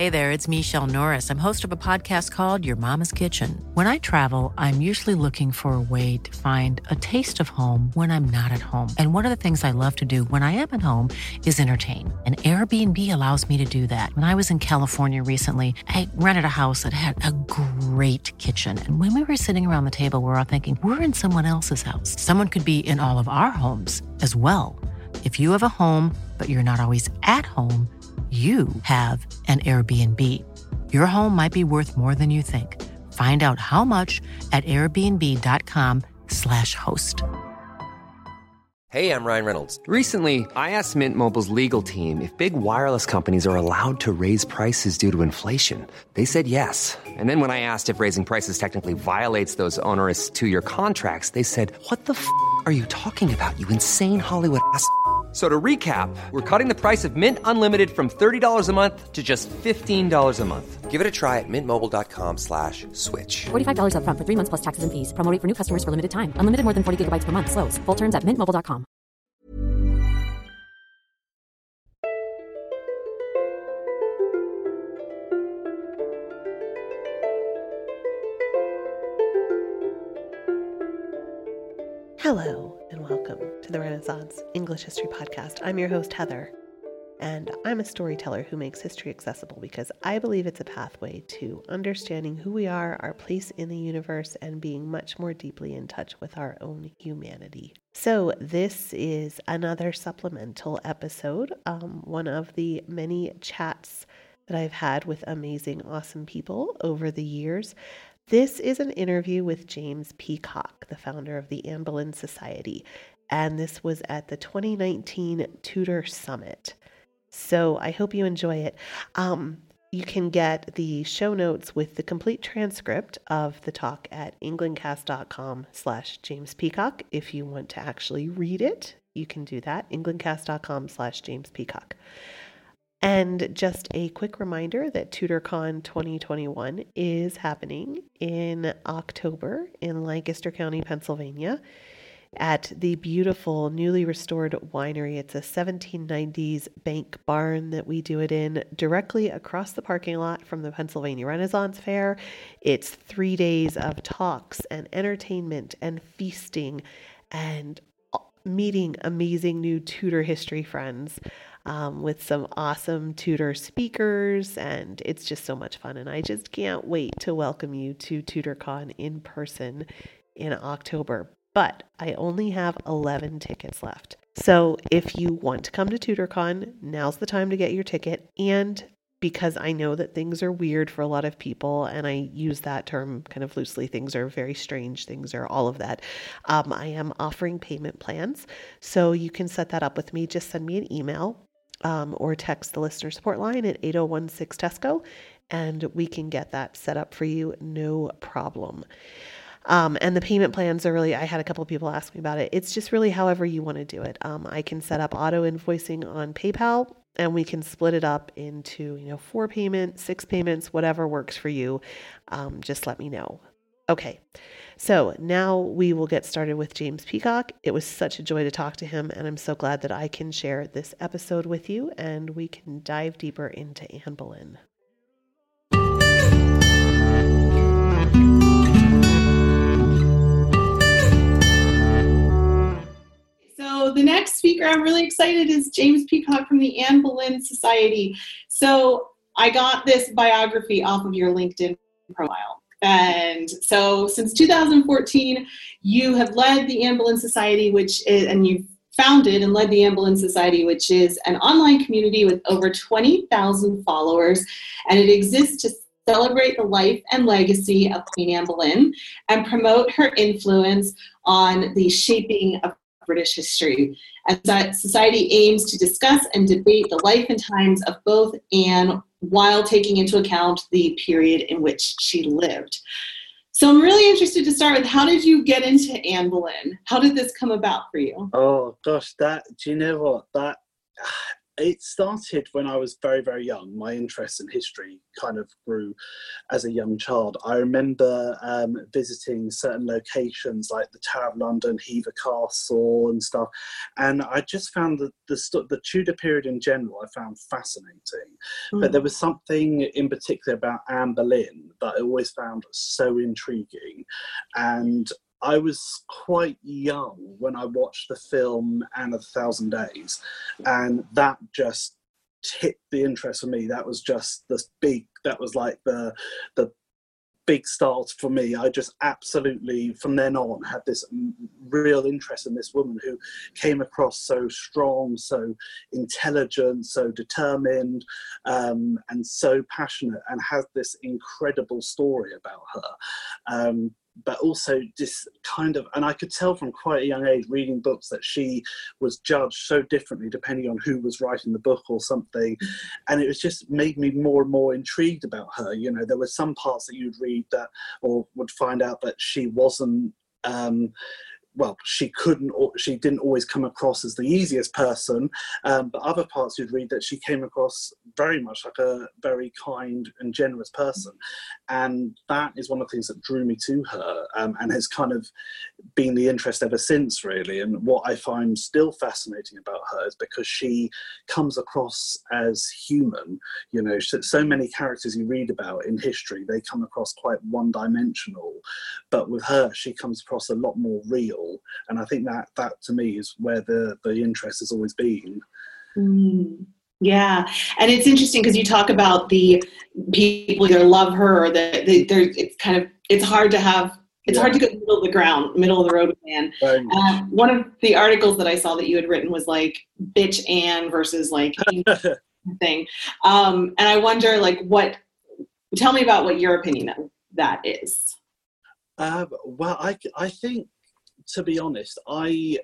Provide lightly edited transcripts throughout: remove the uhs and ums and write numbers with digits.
Hey there, it's Michelle Norris. I'm host of a podcast called Your Mama's Kitchen. When I travel, I'm usually looking for a way to find a taste of home when I'm not at home. And one of the things I love to do when I am at home is entertain. And Airbnb allows me to do that. When I was in California recently, I rented a house that had a great kitchen. And when we were sitting around the table, we were all thinking, we're in someone else's house. Someone could be in all of our homes as well. If you have a home, but you're not always at home, you have an Airbnb. Your home might be worth more than you think. Find out how much at airbnb.com/host. Hey, I'm Ryan Reynolds. Recently, I asked Mint Mobile's legal team if big wireless companies are allowed to raise prices due to inflation. They said yes. And then when I asked if raising prices technically violates those onerous two-year contracts, they said, "What the f*** are you talking about, you insane Hollywood ass?" So to recap, we're cutting the price of Mint Unlimited from $30 a month to just $15 a month. Give it a try at mintmobile.com/switch. $45 up front for 3 months plus taxes and fees. Promo rate for new customers for limited time. Unlimited more than 40 gigabytes per month. Slows full terms at mintmobile.com. Hello, and welcome to the Renaissance English History Podcast. I'm your host, Heather, and I'm a storyteller who makes history accessible because I believe it's a pathway to understanding who we are, our place in the universe, and being much more deeply in touch with our own humanity. So this is another supplemental episode, one of the many chats that I've had with amazing, awesome people over the years. This is an interview with James Peacock, the founder of the Anne Boleyn Society, and this was at the 2019 Tudor Summit. So I hope you enjoy it. You can get the show notes with the complete transcript of the talk at englandcast.com/James Peacock. If you want to actually read it, you can do that, englandcast.com/James Peacock. And just a quick reminder that TudorCon 2021 is happening in October in Lancaster County, Pennsylvania, at the beautiful newly restored winery. It's a 1790s bank barn that we do it in, directly across the parking lot from the Pennsylvania Renaissance Fair. It's 3 days of talks and entertainment and feasting and meeting amazing new Tudor history friends. With some awesome Tudor speakers, and it's just so much fun. And I just can't wait to welcome you to TudorCon in person in October. But I only have 11 tickets left. So if you want to come to TudorCon, now's the time to get your ticket. And because I know that things are weird for a lot of people, and I use that term kind of loosely, things are very strange, things are all of that. I am offering payment plans. So you can set that up with me. Just send me an email. Or text the listener support line at 8016-TESCO, and we can get that set up for you, no problem. And the payment plans are really, I had a couple of people ask me about it. It's just really however you want to do it. I can set up auto invoicing on PayPal, and we can split it up into, 4 payments, 6 payments, whatever works for you. Just let me know. Okay, so now we will get started with James Peacock. It was such a joy to talk to him, and I'm so glad that I can share this episode with you, and we can dive deeper into Anne Boleyn. So the next speaker I'm really excited is James Peacock from the Anne Boleyn Society. So I got this biography off of your LinkedIn profile. And so since 2014, you have led the Anne Boleyn Society, and you've founded and led the Anne Boleyn Society, which is an online community with over 20,000 followers. And it exists to celebrate the life and legacy of Queen Anne Boleyn and promote her influence on the shaping of British history. And that society aims to discuss and debate the life and times of both Anne while taking into account the period in which she lived. So I'm really interested to start with, how did you get into Anne Boleyn? How did this come about for you? Oh gosh, do you know what? That It started when I was very, very young. My interest in history kind of grew as a young child. I remember visiting certain locations like the Tower of London, Hever Castle and stuff. And I just found that the Tudor period in general, I found fascinating. But there was something in particular about Anne Boleyn that I always found so intriguing. And I was quite young when I watched the film Anne of the Thousand Days, and that just tipped the interest for me. That was just that was like the big start for me. I just absolutely, from then on, had this real interest in this woman who came across so strong, so intelligent, so determined, and so passionate, and had this incredible story about her. But also this kind of, and I could tell from quite a young age reading books that she was judged so differently depending on who was writing the book or something. And it was just made me more and more intrigued about her. You know, there were some parts that you'd read that, or would find out that she wasn't, she didn't always come across as the easiest person, but other parts you'd read that she came across very much like a very kind and generous person. And that is one of the things that drew me to her, and has kind of been the interest ever since, really. And what I find still fascinating about her is because she comes across as human. You know, so many characters you read about in history, they come across quite one-dimensional, but with her, she comes across a lot more real. And I think that to me is where the interest has always been. Yeah, and it's interesting because you talk about the people either love her or that it's hard to have. It's hard to go middle of the ground, middle of the road with Anne. One of the articles that I saw that you had written was like bitch Anne versus like thing, and I wonder tell me about what your opinion that is. Well, I think, to be honest, I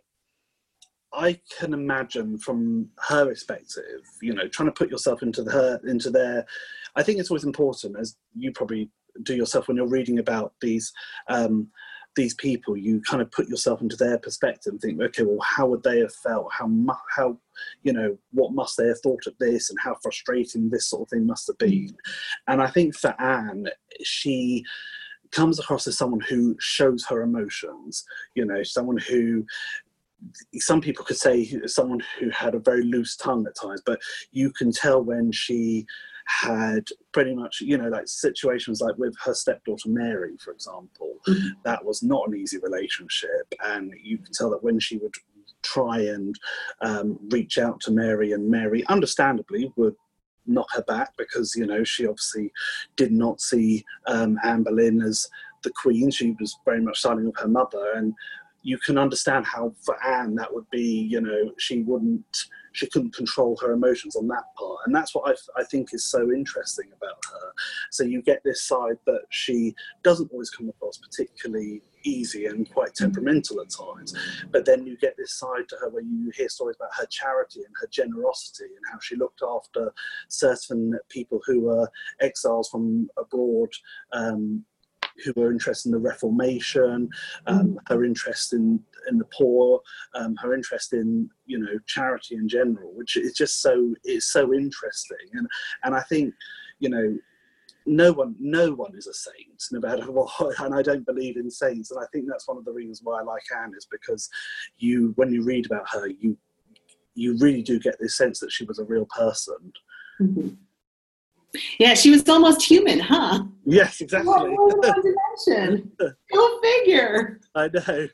can imagine from her perspective, you know, trying to put yourself into their. I think it's always important, as you probably do yourself when you're reading about these people. You kind of put yourself into their perspective and think, okay, well, how would they have felt? How you know, what must they have thought of this, and how frustrating this sort of thing must have been. And I think for Anne, she comes across as someone who shows her emotions, you know, someone who, some people could say someone who had a very loose tongue at times, but you can tell when she had pretty much, you know, like situations like with her stepdaughter Mary, for example, that was not an easy relationship. And you can tell that when she would try and reach out to Mary, and Mary understandably would knock her back, because, you know, she obviously did not see Anne Boleyn as the queen. She was very much siding with her mother, and you can understand how for Anne that would be, you know, she couldn't control her emotions on that part. And that's what I think is so interesting about her. So you get this side that she doesn't always come across particularly easy and quite temperamental at times, but then you get this side to her where you hear stories about her charity and her generosity, and how she looked after certain people who were exiles from abroad, who were interested in the Reformation, her interest in the poor, her interest in, you know, charity in general, which is just so interesting. And I think, you know, no one is a saint, no matter what, and I don't believe in saints. And I think that's one of the reasons why I like Anne, is because when you read about her, you really do get this sense that she was a real person. Mm-hmm. Yeah, she was almost human, huh? Yes, exactly. One dimension. Go figure. I know.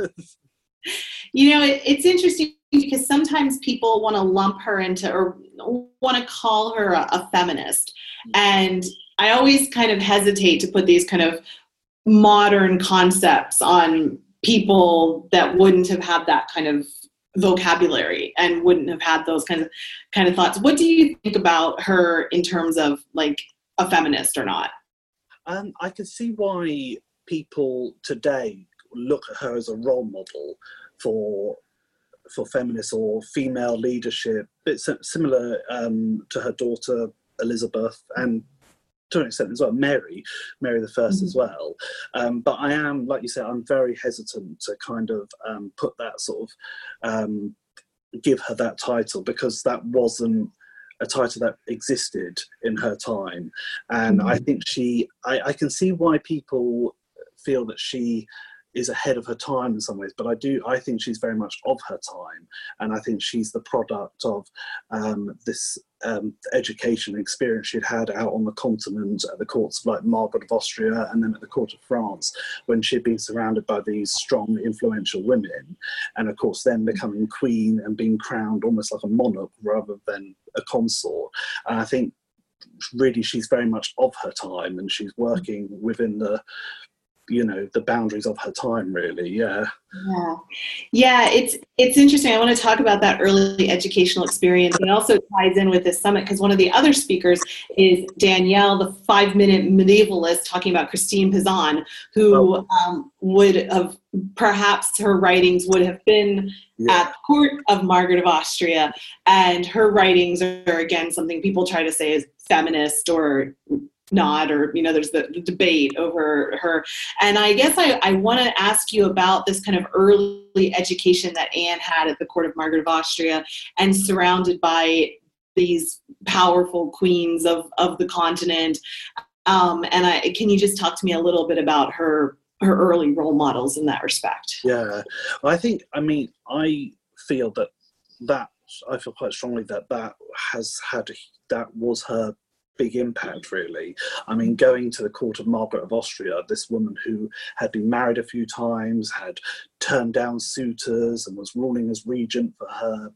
You know, it's interesting because sometimes people want to lump her into, or want to call her a feminist. And I always kind of hesitate to put these kind of modern concepts on people that wouldn't have had that kind of vocabulary and wouldn't have had those kind of thoughts. What do you think about her in terms of like a feminist or not? I can see why people today look at her as a role model for feminists or female leadership. It's similar to her daughter Elizabeth, and to an extent as well Mary the First as well. But I am, like you said, I'm very hesitant to kind of put that sort of give her that title, because that wasn't a title that existed in her time. And I think I can see why people feel that she is ahead of her time in some ways, but I think she's very much of her time, and I think she's the product of this education experience she'd had out on the continent at the courts of like Margaret of Austria, and then at the court of France, when she'd been surrounded by these strong, influential women, and of course then becoming queen and being crowned almost like a monarch rather than a consort. And I think really she's very much of her time, and she's working within the boundaries of her time, really. Yeah, it's interesting. I want to talk about that early educational experience, and it also ties in with this summit, because one of the other speakers is Danielle, the 5-minute medievalist, talking about Christine Pizan, who would have, perhaps her writings would have been at the court of Margaret of Austria, and her writings are, again, something people try to say is feminist or not, or there's the debate over her. And I guess I want to ask you about this kind of early education that Anne had at the court of Margaret of Austria, and surrounded by these powerful queens of the continent. Can you just talk to me a little bit about her early role models in that respect? Yeah, well, I feel quite strongly that was her big impact, really. I mean, going to the court of Margaret of Austria, this woman who had been married a few times, had turned down suitors, and was ruling as regent for her,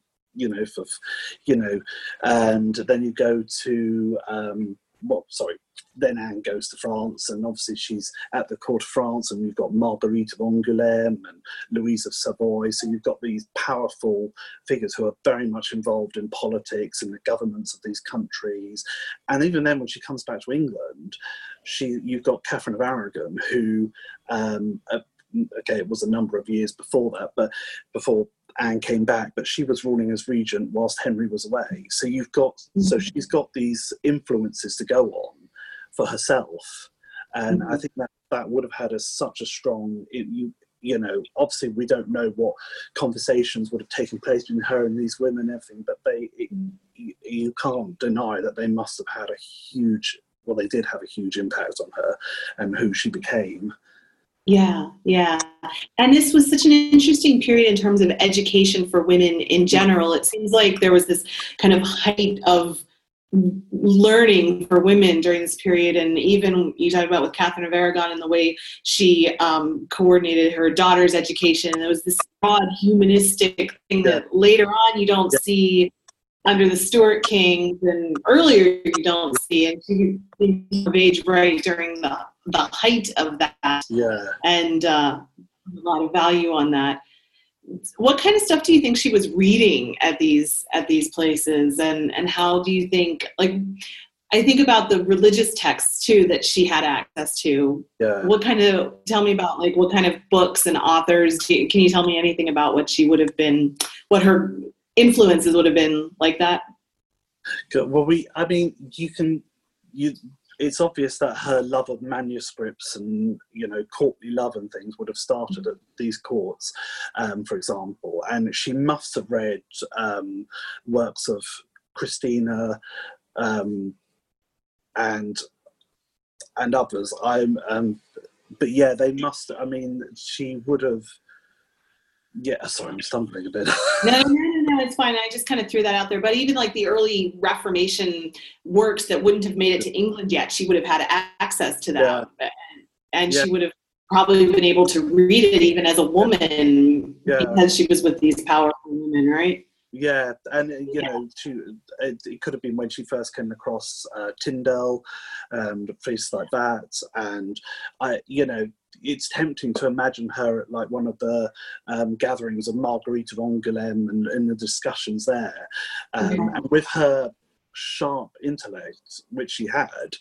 and then you go to then Anne goes to France, and obviously she's at the court of France, and you've got Marguerite of Angoulême and Louise of Savoy. So you've got these powerful figures who are very much involved in politics and the governments of these countries. And even then, when she comes back to England, you've got Catherine of Aragon, who, it was a number of years before that, but before Anne came back, but she was ruling as regent whilst Henry was away. So she's got these influences to go on for herself, and I think that would have had such a strong. Obviously we don't know what conversations would have taken place between her and these women and everything, but you can't deny that they must have had they did have a huge impact on her and who she became. Yeah. And this was such an interesting period in terms of education for women in general. It seems like there was this kind of height of learning for women during this period. And even you talked about with Catherine of Aragon and the way she coordinated her daughter's education. And there was this broad humanistic thing that later on you don't see under the Stuart kings, and earlier you don't see. And she came of age right during the height of that. And a lot of value on that. What kind of stuff do you think she was reading at these places, and how do you think, I think about the religious texts too that she had access to. Tell me about what kind of books and authors, can you tell me anything about what her influences would have been like that? Well, it's obvious that her love of manuscripts and courtly love and things would have started at these courts, for example, and she must have read works of Christina and others. But yeah, they must. I mean, she would have. Yeah, sorry, I'm stumbling a bit. No, it's fine. I just kind of threw that out there. But even the early Reformation works that wouldn't have made it to England yet, she would have had access to that. Yeah. And she would have probably been able to read it even as a woman because she was with these powerful women, right? Yeah, and it could have been when she first came across Tyndale and places like that, and it's tempting to imagine her at one of the gatherings of Marguerite of Angoulême and in the discussions there, and with her sharp intellect, which she had,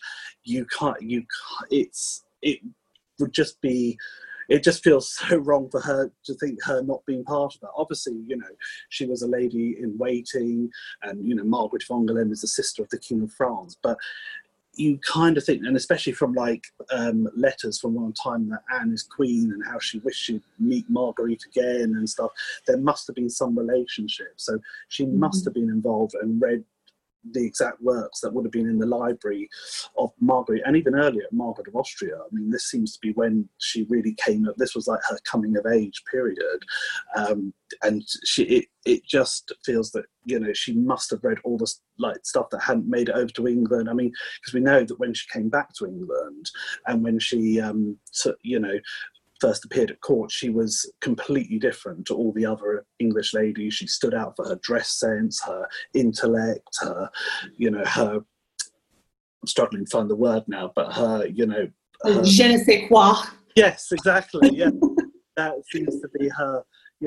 it just feels so wrong for her to think her not being part of that. Obviously, she was a lady in waiting, and Margaret of Angoulême is the sister of the King of France, but you kind of think, and especially from like letters from one time that Anne is queen and how she wished she'd meet Marguerite again and stuff, there must have been some relationship. So she must have been involved and read the exact works that would have been in the library of Margaret, and even earlier, Margaret of Austria. I mean, this seems to be when she really came up. This was like her coming of age period, and it just feels that, you know, she must have read all the like stuff that hadn't made it over to England. I mean, because we know that when she came back to England and when she, first appeared at court, she was completely different to all the other English ladies. She stood out for her dress sense, her intellect, her, I'm struggling to find the word now, but her, her, je ne sais quoi. Yes, exactly. Yeah, that seems to be her.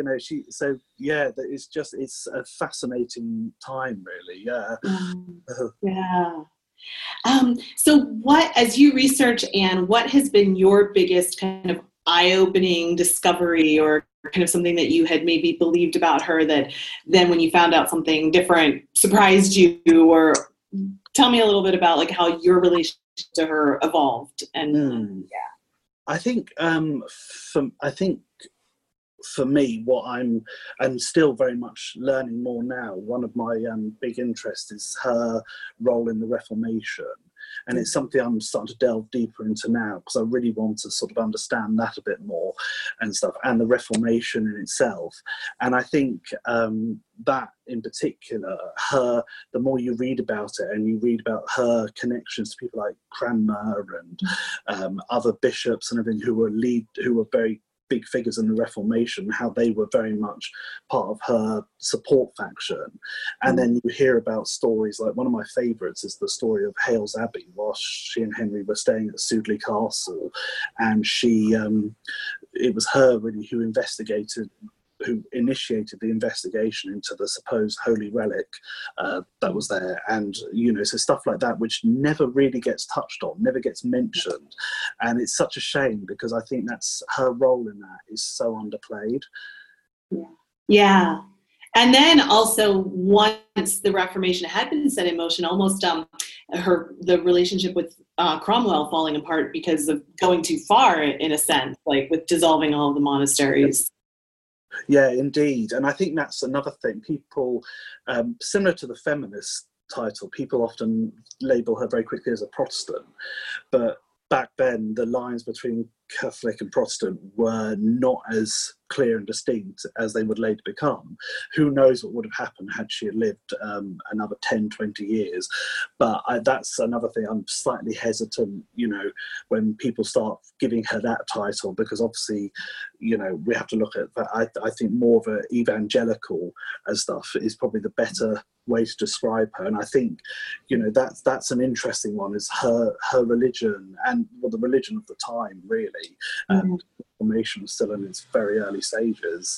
It's a fascinating time, really. Yeah. Yeah. So as you research, Anne, what has been your biggest kind of eye-opening discovery, or kind of something that you had maybe believed about her that then when you found out something different surprised you? Or tell me a little bit about like how your relationship to her evolved. And I think for me, what I'm still very much learning more now, one of my big interests is her role in the Reformation. And it's something I'm starting to delve deeper into now, because I really want to sort of understand that a bit more and stuff, and the Reformation in itself. And I think that in particular, the more you read about it and you read about her connections to people like Cranmer and other bishops and everything who were very big figures in the Reformation, how they were very much part of her support faction. And then you hear about stories like, one of my favourites is the story of Hales Abbey, whilst she and Henry were staying at Sudeley Castle, and it was her really who initiated the investigation into the supposed holy relic that was there. And, so stuff like that, which never really gets touched on, never gets mentioned. And it's such a shame, because I think that's her role in that is so underplayed. Yeah. And then also, once the Reformation had been set in motion, almost the relationship with Cromwell falling apart because of going too far, in a sense, like with dissolving all of the monasteries. Yeah, indeed. And I think that's another thing. People, similar to the feminist title, people often label her very quickly as a Protestant. But back then, the lines between Catholic and Protestant were not as clear and distinct as they would later become. Who knows what would have happened had she lived another 10, 20 years. But that's another thing. I'm slightly hesitant, when people start giving her that title, because obviously, we have to look at that. I think more of an evangelical and stuff is probably the better way to describe her. And I think, that's an interesting one, is her religion, and the religion of the time, really. And Reformation was still in its very early stages.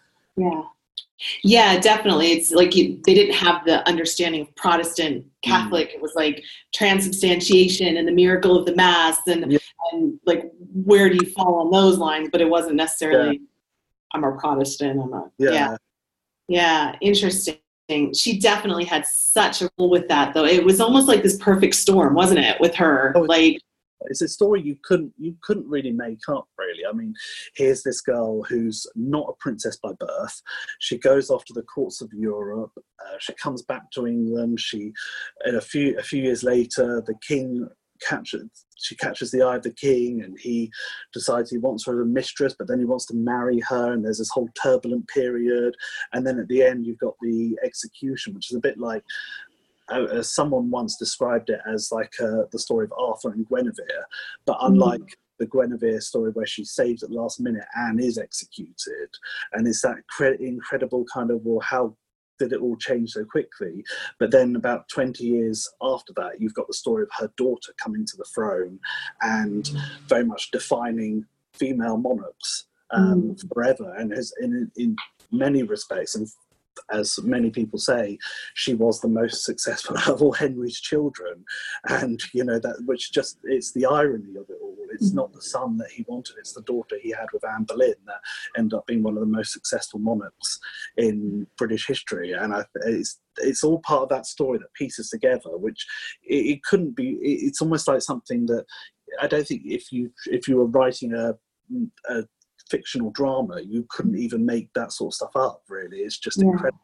Yeah, definitely. It's like they didn't have the understanding of Protestant Catholic. It was like transubstantiation and the miracle of the Mass, and like, where do you fall on those lines? But it wasn't necessarily, I'm a Protestant. Yeah, interesting. She definitely had such a role with that, though. It was almost like this perfect storm, wasn't it, with her? It's a story you couldn't really make up, really. I mean, here's this girl who's not a princess by birth. She goes off to the courts of Europe. She comes back to England. A few years later, the king catches the eye of the king, and he decides he wants her as a mistress, but then he wants to marry her, and there's this whole turbulent period. And then at the end, you've got the execution, which is a bit like, someone once described it as like the story of Arthur and Guinevere, but unlike the Guinevere story where she's saved at the last minute, Anne is executed. And it's that incredible kind of, well, how did it all change so quickly? But then about 20 years after that, you've got the story of her daughter coming to the throne and very much defining female monarchs forever, and has in many respects, and as many people say, she was the most successful of all Henry's children. And that, which just, it's the irony of it all, it's not the son that he wanted, it's the daughter he had with Anne Boleyn that ended up being one of the most successful monarchs in British history. And it's all part of that story that pieces together, which it couldn't be. It's almost like something that I don't think if you were writing a fictional drama, you couldn't even make that sort of stuff up, really. It's just incredible.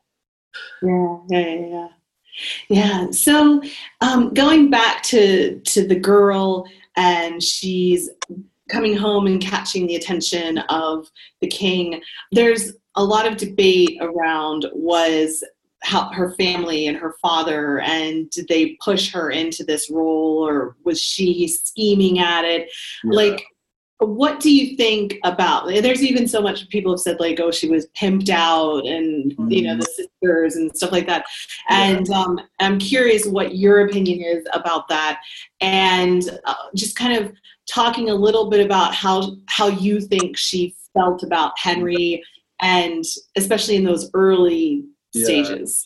Yeah. So going back to the girl, and she's coming home and catching the attention of the king, there's a lot of debate around how her family and her father, and did they push her into this role, or was she scheming at it? Like, what do you think about, there's even so much people have said, like, oh, she was pimped out, and the sisters and stuff like that. And I'm curious what your opinion is about that, and just kind of talking a little bit about how you think she felt about Henry, and especially in those early stages.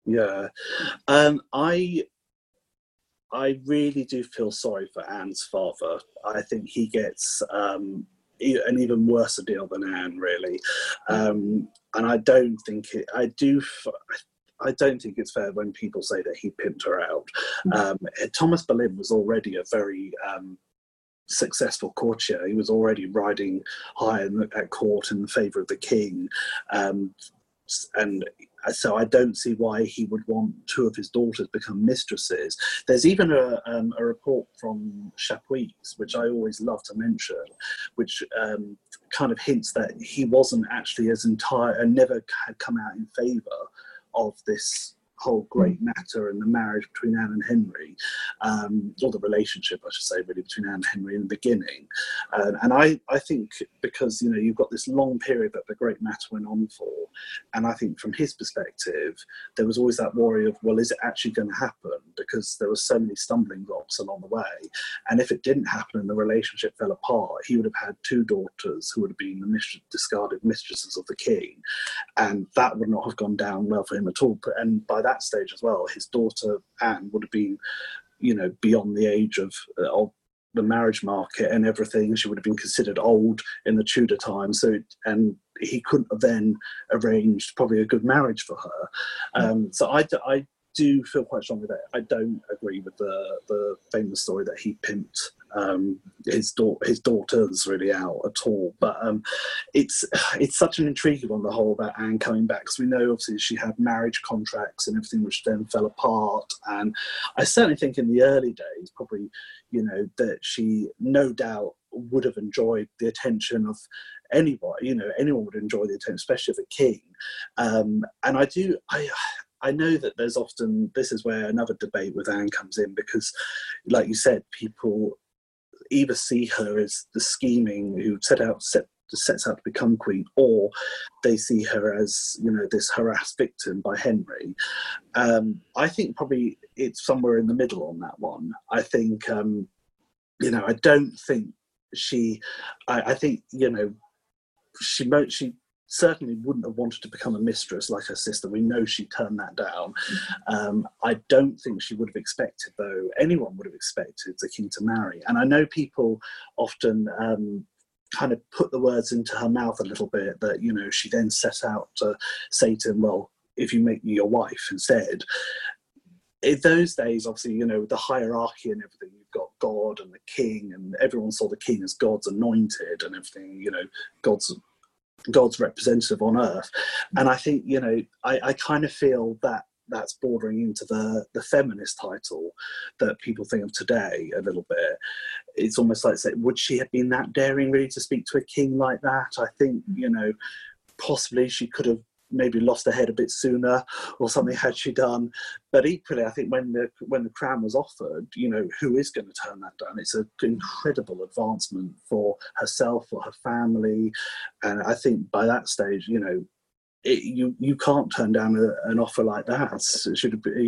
I really do feel sorry for Anne's father. I think he gets an even worse deal than Anne, really. And I don't think it's fair when people say that he pimped her out. Thomas Boleyn was already a very successful courtier. He was already riding high at court in the favour of the king. And so I don't see why he would want two of his daughters become mistresses. There's even a report from Chapuis, which I always love to mention, which kind of hints that he wasn't actually as entire and never had come out in favour of this whole great matter and the marriage between Anne and Henry, or the relationship, I should say, really, between Anne and Henry in the beginning. And I think because, you've got this long period that the great matter went on for, and I think from his perspective, there was always that worry of, well, is it actually going to happen? Because there were so many stumbling blocks along the way. And if it didn't happen and the relationship fell apart, he would have had two daughters who would have been the discarded mistresses of the king. And that would not have gone down well for him at all. And by that stage as well, his daughter Anne would have been, beyond the age of the marriage market and everything. She would have been considered old in the Tudor time. And he couldn't have then arranged probably a good marriage for her. So I do feel quite strongly that I don't agree with the famous story that he pimped his daughters really out at all. But it's such an intriguing one, the whole about Anne coming back, because we know obviously she had marriage contracts and everything which then fell apart. And I certainly think in the early days, probably, that she no doubt would have enjoyed the attention of anybody. Anyone would enjoy the attention, especially of a king. And I know that there's often, this is where another debate with Anne comes in, because like you said, people either see her as the scheming who sets out to become queen, or they see her as, this harassed victim by Henry. I think probably it's somewhere in the middle on that one. I think, I don't think I think, she certainly wouldn't have wanted to become a mistress like her sister. We know she turned that down. I don't think she would have expected, though, anyone would have expected the king to marry. And I know people often kind of put the words into her mouth a little bit, that, she then set out to say to him, well, if you make me your wife instead. In those days, obviously, the hierarchy and everything, you've got God and the king, and everyone saw the king as God's anointed and everything, God's representative on earth. And I think, I kind of feel that that's bordering into the feminist title that people think of today a little bit. It's almost like, would she have been that daring really to speak to a king like that? I think, possibly she could have maybe lost her head a bit sooner or something had she done. But equally, I think when the crown was offered, who is going to turn that down? It's an incredible advancement for herself, for her family. And I think by that stage, you can't turn down an offer like that. It should be,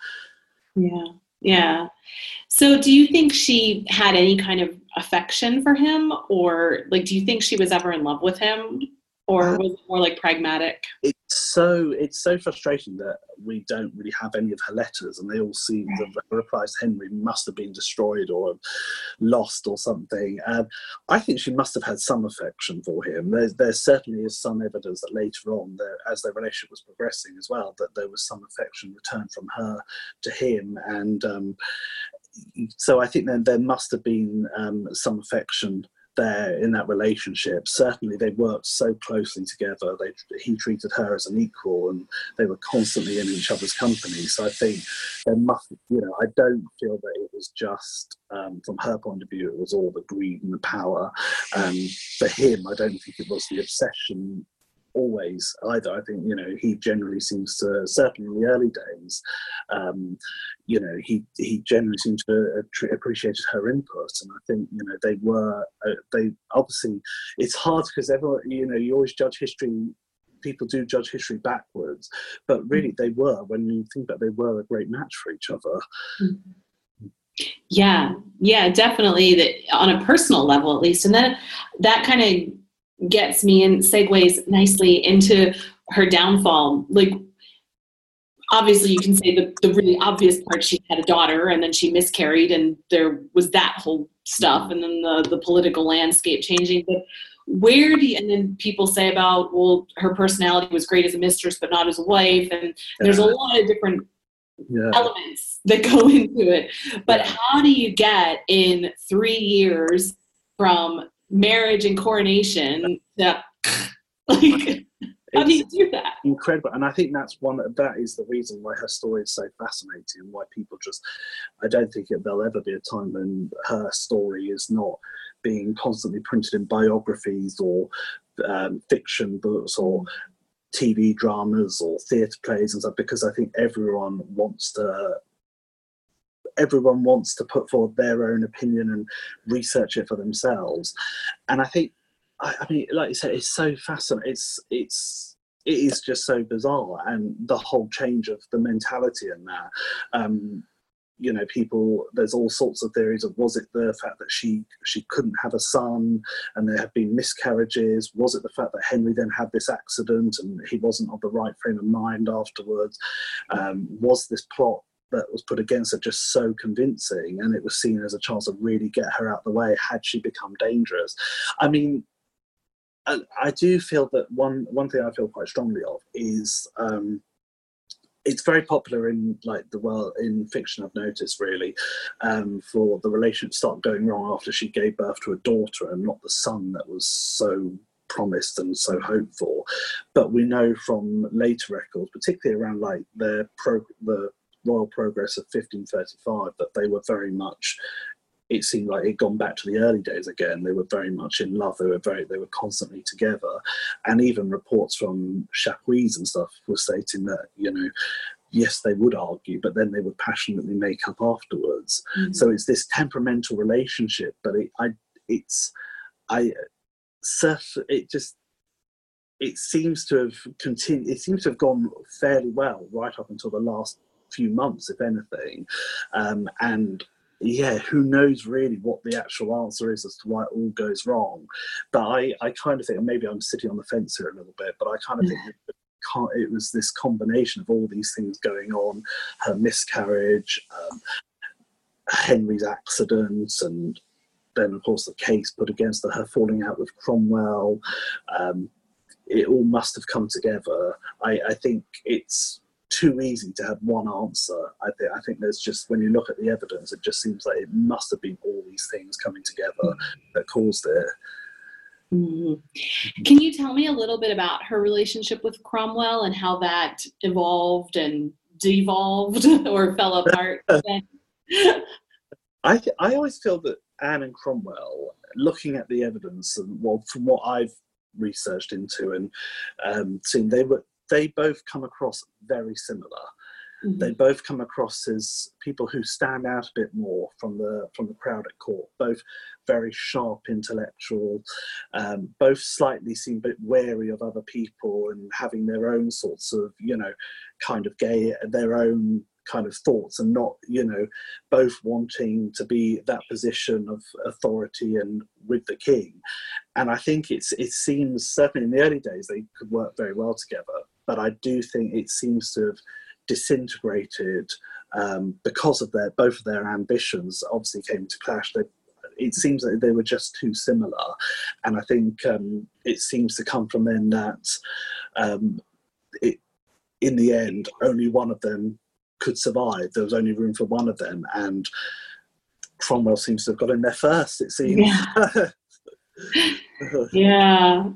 Yeah. So do you think she had any kind of affection for him, or do you think she was ever in love with him? or was it more like pragmatic? It's so frustrating that we don't really have any of her letters, and they all seem the replies to Henry must have been destroyed or lost or something. I think she must have had some affection for him. There certainly is some evidence that later on, as their relationship was progressing as well, that there was some affection returned from her to him, and so I think there must have been some affection there in that relationship. Certainly they worked so closely together. He treated her as an equal, and they were constantly in each other's company. So I think there must, I don't feel that it was just from her point of view, it was all the greed and the power. For him, I don't think it was the obsession always either. I think he generally seems to, certainly in the early days, he generally seemed to appreciated her input, and I think they obviously, it's hard because everyone, you always judge history. People do judge history backwards, but really they were, when you think that they were a great match for each other. Yeah, definitely, that on a personal level at least. And then that kind of gets me and segues nicely into her downfall. Like, obviously you can say the really obvious part, she had a daughter and then she miscarried, and there was that whole stuff, and then the political landscape changing. But and then people say about, well, her personality was great as a mistress but not as a wife, and there's a lot of different elements that go into it. But how do you get in 3 years from marriage and coronation to how do you do that? Incredible. And I think that is the reason why her story is so fascinating, and why people I don't think there'll ever be a time when her story is not being constantly printed in biographies or fiction books or TV dramas or theatre plays and stuff, because I think everyone wants to put forward their own opinion and research it for themselves. And I think, I mean, like you said, it's so fascinating. It is just so bizarre, and the whole change of the mentality in that. There's all sorts of theories of, was it the fact that she couldn't have a son and there had been miscarriages? Was it the fact that Henry then had this accident and he wasn't of the right frame of mind afterwards? Was this plot that was put against her just so convincing, and it was seen as a chance to really get her out the way had she become dangerous? I mean, I do feel that one thing I feel quite strongly of is it's very popular in the world, in fiction, I've noticed, really, for the relationship start going wrong after she gave birth to a daughter and not the son that was so promised and so hoped for. But we know from later records, particularly around the royal progress of 1535, that they were very much, it seemed like it'd gone back to the early days again. They were very much in love. They were constantly together. And even reports from Chapuis and stuff were stating that, yes, they would argue, but then they would passionately make up afterwards. Mm-hmm. So it's this temperamental relationship, but it seems to have continued. It seems to have gone fairly well right up until the last few months, if anything. And yeah, who knows really what the actual answer is as to why it all goes wrong. But I kind of think, and maybe I'm sitting on the fence here a little bit, but I kind of think it was this combination of all these things going on, her miscarriage, Henry's accident, and then of course the case put against her falling out with Cromwell. It all must have come together. I think it's too easy to have one answer. I think there's just, when you look at the evidence, it just seems like it must have been all these things coming together that caused it. Mm-hmm. Can you tell me a little bit about her relationship with Cromwell and how that evolved and devolved or fell apart? I always feel that Anne and Cromwell, looking at the evidence, and from what I've researched into and seen, they both come across very similar. Mm-hmm. They both come across as people who stand out a bit more from the crowd at court. Both very sharp intellectual, both slightly seem a bit wary of other people and having their own sorts of, kind of their own kind of thoughts, and not, both wanting to be that position of authority and with the king. And I think it seems, certainly in the early days, they could work very well together. But I do think it seems to have disintegrated because of both of their ambitions obviously came to clash. It seems that they were just too similar. And I think it seems to come from then that in the end, only one of them could survive. There was only room for one of them. And Cromwell seems to have got in there first, it seems. Yeah.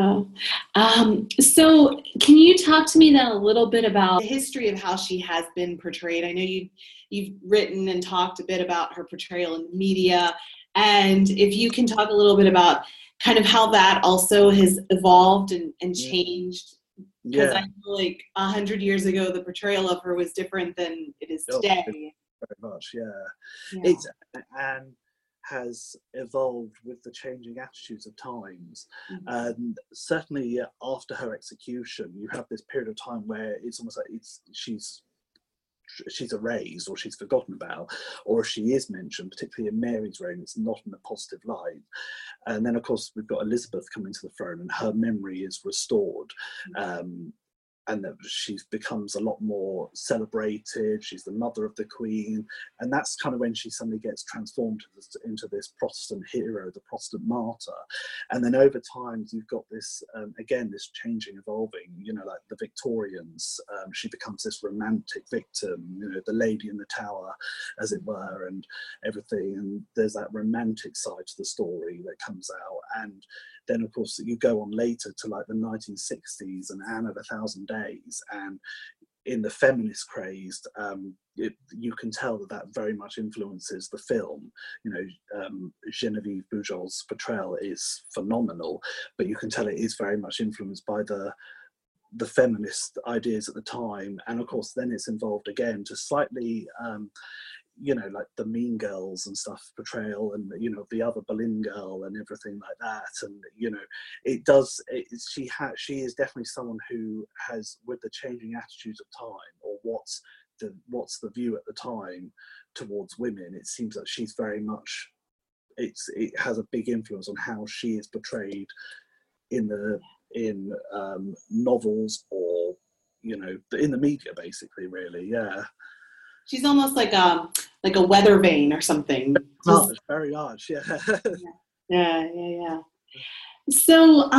So can you talk to me then a little bit about the history of how she has been portrayed? I know you've written and talked a bit about her portrayal in the media, and if you can talk a little bit about kind of how that also has evolved and changed, because I feel like 100 years ago the portrayal of her was different than it is today. Very much, It's and has evolved with the changing attitudes of times. And certainly after her execution, you have this period of time where it's almost like she's erased, or she's forgotten about, or if she is mentioned, particularly in Mary's reign, it's not in a positive light. And then of course we've got Elizabeth coming to the throne, and her memory is restored. And that she becomes a lot more celebrated. She's the mother of the Queen. And that's kind of when she suddenly gets transformed into this Protestant hero, the Protestant martyr. And then over time, you've got this, again, this changing, evolving, like the Victorians. She becomes this romantic victim, the lady in the tower, as it were, and everything. And there's that romantic side to the story that comes out. And then, of course, you go on later to like the 1960s and Anne of 1,000 Days, and in the feminist craze, you can tell that very much influences the film. Geneviève Bujold's portrayal is phenomenal, but you can tell it is very much influenced by the feminist ideas at the time. And of course, then it's involved again to slightly like the Mean Girls and stuff portrayal, and the other Boleyn girl and everything like that. And she is definitely someone who has, with the changing attitudes of time, or what's the view at the time towards women, it seems that she's very much, it has a big influence on how she is portrayed in novels, or in the media, basically, really. She's almost like a weather vane or something. Very large, Yeah. So,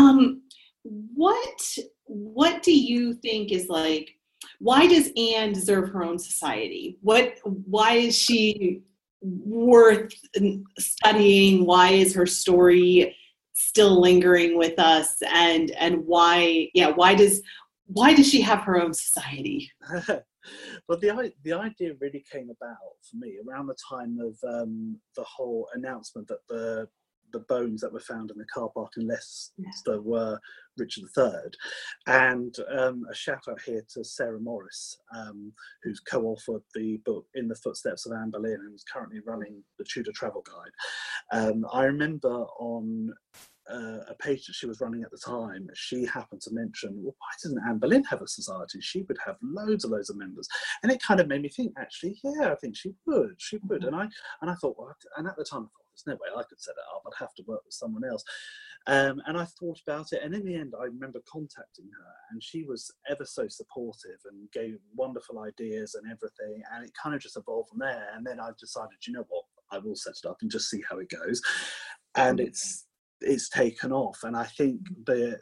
what do you think is like? Why does Anne deserve her own society? Why is she worth studying? Why is her story still lingering with us? And why does she have her own society? Well, the idea really came about for me around the time of the whole announcement that the bones that were found in the car park in Leicester were Richard III. And a shout out here to Sarah Morris, who's co-authored the book In the Footsteps of Anne Boleyn, and is currently running the Tudor Travel Guide. I remember on a page that she was running at the time, she happened to mention, well, why doesn't Anne Boleyn have a society? She would have loads of members. And it kind of made me think, actually, I think she would. And I thought, well, and at the time I thought, there's no way I could set it up. I'd have to work with someone else. And I thought about it, and in the end, I remember contacting her, and she was ever so supportive and gave wonderful ideas and everything. And it kind of just evolved from there. And then I decided, you know what, I will set it up and just see how it goes. And it's taken off, and I think that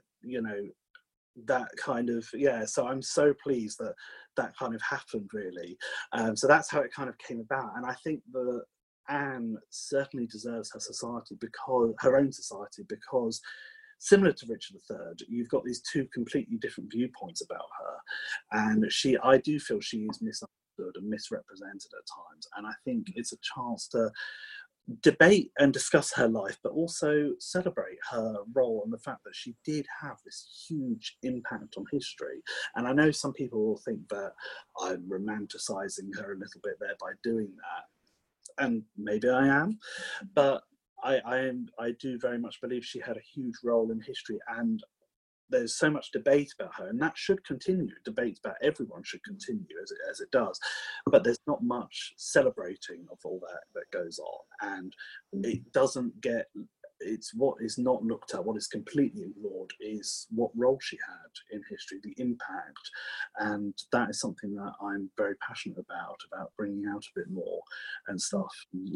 kind of, so I'm so pleased that kind of happened, really. So that's how it kind of came about. And I think that Anne certainly deserves her own society, because similar to Richard III, you've got these two completely different viewpoints about her, and I do feel she is misunderstood and misrepresented at times. And I think it's a chance to debate and discuss her life, but also celebrate her role and the fact that she did have this huge impact on history. And I know some people will think that I'm romanticizing her a little bit there by doing that, and maybe I am, but I do very much believe she had a huge role in history, and there's so much debate about her, and that should continue. Debates about everyone should continue as it does, but there's not much celebrating of all that goes on, and it doesn't get it's what is not looked at, what is completely ignored, is what role she had in history, the impact, and that is something that I'm very passionate about bringing out a bit more and stuff.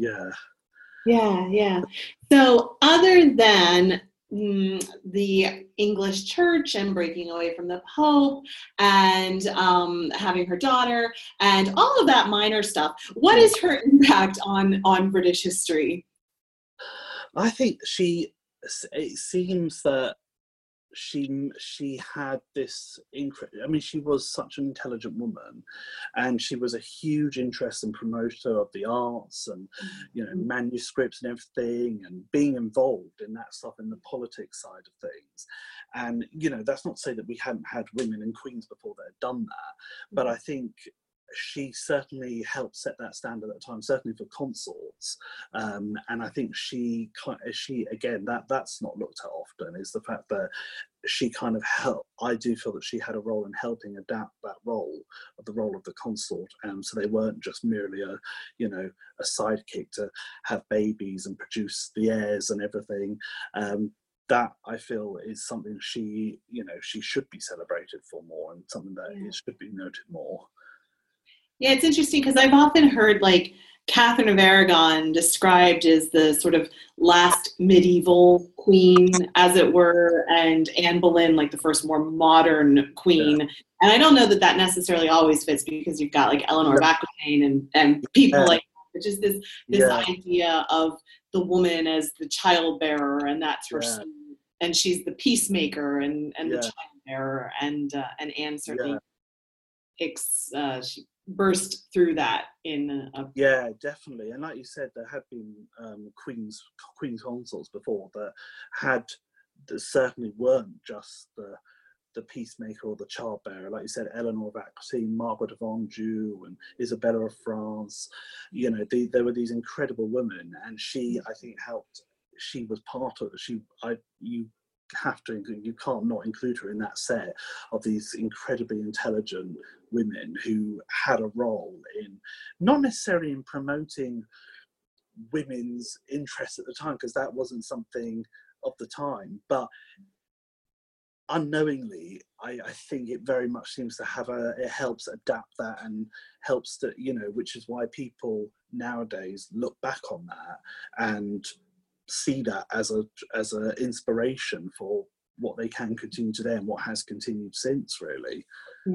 Yeah. So other than the English church and breaking away from the Pope and having her daughter and all of that minor stuff, what is her impact on British history? I think it seems that she had this I mean, she was such an intelligent woman, and she was a huge interest and promoter of the arts and manuscripts and everything, and being involved in that stuff, in the politics side of things. And that's not to say that we hadn't had women and queens before that had done that, but I think she certainly helped set that standard at the time, certainly for consorts. And I think she again, that's not looked at often, is the fact that she kind of helped. I do feel that she had a role in helping adapt that role of the consort, so they weren't just merely a sidekick to have babies and produce the heirs and everything. That I feel is something she should be celebrated for more, and something that it should be noted more. Yeah, it's interesting because I've often heard like Catherine of Aragon described as the sort of last medieval queen, as it were, and Anne Boleyn like the first more modern queen. Yeah. And I don't know that necessarily always fits, because you've got like Eleanor of Aquitaine and people like that. Just this idea of the woman as the childbearer, and that's her, and she's the peacemaker and the childbearer, and Anne certainly she burst through that in definitely. And like you said, there had been queens consorts before that certainly weren't just the peacemaker or the childbearer. Like you said, Eleanor of Aquitaine, Margaret of Anjou, and Isabella of France. There were these incredible women, and she, I think, helped. She was part of you can't not include her in that set of these incredibly intelligent women who had a role in, not necessarily in promoting women's interests at the time, because that wasn't something of the time, but unknowingly, I think it very much seems to have it helps adapt that, and helps to, which is why people nowadays look back on that and see that as a inspiration for what they can continue today and what has continued since, really.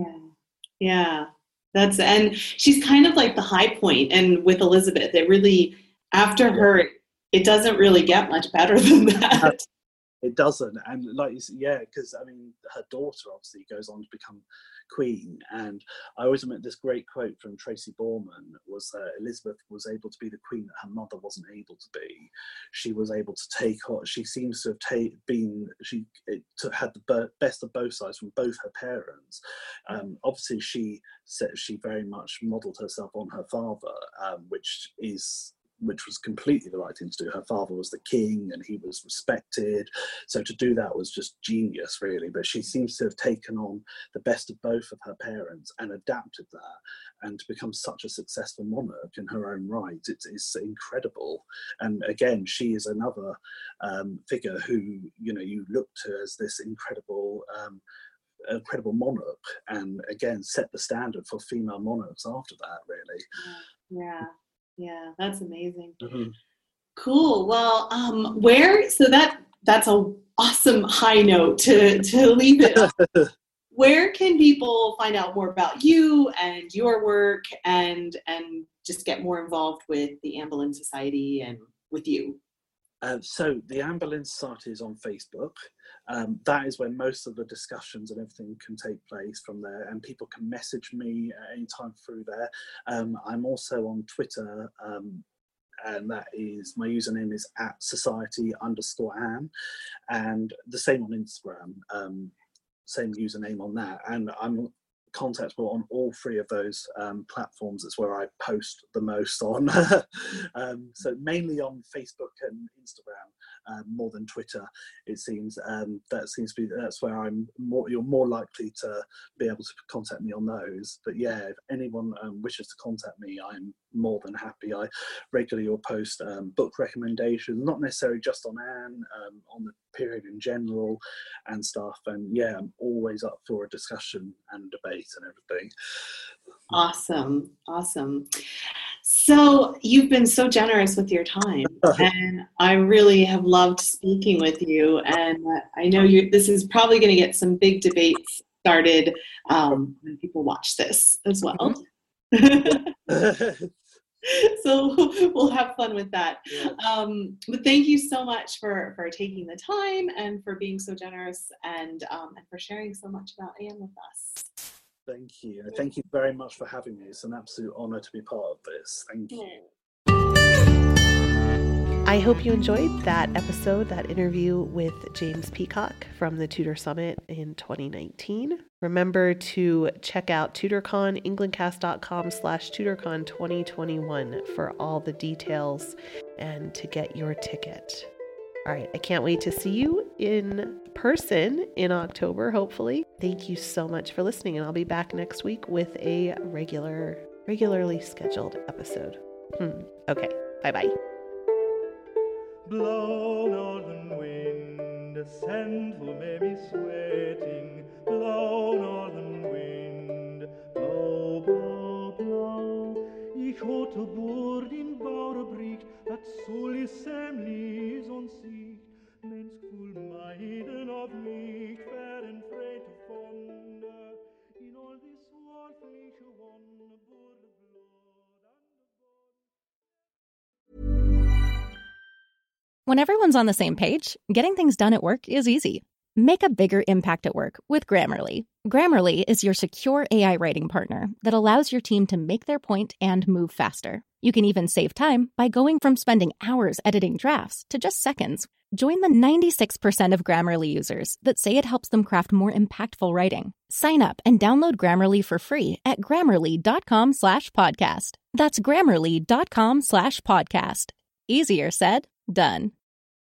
And she's kind of like the high point, and with Elizabeth, it really, after her, it doesn't really get much better than that. It doesn't. And like you said, because I mean, her daughter obviously goes on to become queen, and I always remember this great quote from Tracy Borman was that Elizabeth was able to be the queen that her mother wasn't able to be. She was able to take on, she seems to have had the best of both sides from both her parents. Obviously she very much modelled herself on her father, which was completely the right thing to do. Her father was the king and he was respected. So to do that was just genius, really. But she seems to have taken on the best of both of her parents and adapted that, and to become such a successful monarch in her own right. It's incredible. And again, she is another figure who, you look to as this incredible monarch, and again, set the standard for female monarchs after that, really. Yeah, that's amazing. Mm-hmm. Cool. Well, that's a awesome high note to leave it up. Where can people find out more about you and your work, and just get more involved with the Anne Boleyn Society and with you? So the Anne Boleyn Society is on Facebook. That is where most of the discussions and everything can take place from there, and people can message me at any time through there. I'm also on Twitter, and that is, my username is @society_Anne, and the same on Instagram, same username on that. And I'm contactable on all three of those platforms. It's where I post the most on. So mainly on Facebook and Instagram, more than Twitter, it seems. That's where you're more likely to be able to contact me on those. But yeah, if anyone wishes to contact me, I'm more than happy. I regularly will post book recommendations, not necessarily just on Anne, on the period in general and stuff. And yeah, I'm always up for a discussion and debate and everything. Awesome. So you've been so generous with your time, and I really have loved speaking with you. And I know this is probably going to get some big debates started when people watch this as well. So we'll have fun with that. Yeah. But thank you so much for taking the time and for being so generous and for sharing so much about Anne with us. Thank you. Thank you very much for having me. It's an absolute honor to be part of this. Thank you. I hope you enjoyed that episode, that interview with James Peacock from the Tutor Summit in 2019. Remember to check out TutorCon, englandcast.com/TutorCon 2021 for all the details and to get your ticket. All right, I can't wait to see you in person in October, hopefully. Thank you so much for listening, and I'll be back next week with a regularly scheduled episode. Okay, bye-bye. Blow, northern wind, send who may be sweating. Blow, northern wind, blow, blow, blow. Ich hatte Bord in Bauerbricht, dat solis semlis on sich. Menschful Maiden of mich, fair and free to fonder. In all this worldliche wonder, Bord of blood and the bond. When everyone's on the same page, getting things done at work is easy. Make a bigger impact at work with Grammarly. Grammarly is your secure AI writing partner that allows your team to make their point and move faster. You can even save time by going from spending hours editing drafts to just seconds. Join the 96% of Grammarly users that say it helps them craft more impactful writing. Sign up and download Grammarly for free at Grammarly.com/podcast. That's Grammarly.com/podcast. Easier said, done.